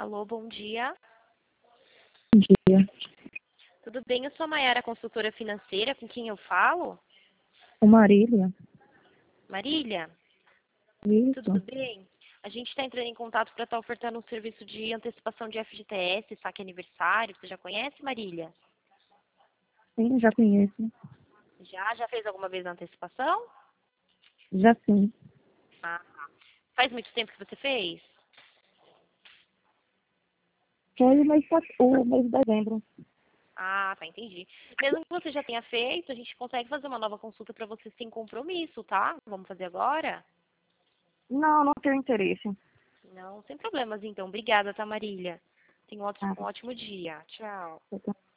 Alô, bom dia. Bom dia. Tudo bem? Eu sou a Mayara, consultora financeira. Com quem eu falo? O Marília. Marília? Tudo Isso. bem? A gente está entrando em contato para estar ofertando um serviço de antecipação de FGTS, saque aniversário. Você já conhece, Marília? Sim, já conheço. Já fez alguma vez a antecipação? Já sim. Ah, faz muito tempo que você fez? Foi o mês de dezembro. Ah, tá, entendi. Mesmo que você já tenha feito, a gente consegue fazer uma nova consulta para você sem compromisso, tá? Vamos fazer agora? Não, não tenho interesse. Não, sem problemas então. Obrigada, tá, Marília? Tenha um Ah, ótimo dia. Tchau. eu